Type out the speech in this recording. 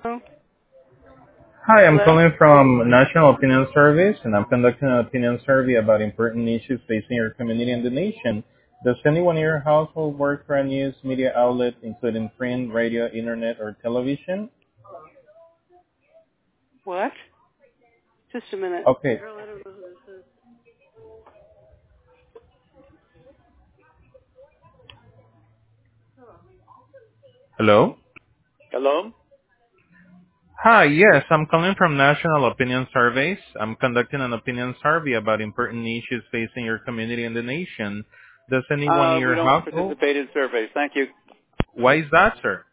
Hello? Hi, I'm Hello? calling from National Opinion Service, and I'm conducting an opinion survey about important issues facing your community and the nation. Does anyone in your household work for a news media outlet, including print, radio, internet, or television? What? Just a minute. Okay. Girl, I don't know who this is. Hello? Hello? Hi, yes, I'm calling from National Opinion Surveys. I'm conducting an opinion survey about important issues facing your community and the nation. Does anyone in We your don't household? participate in surveys. Thank you. Why is that, sir?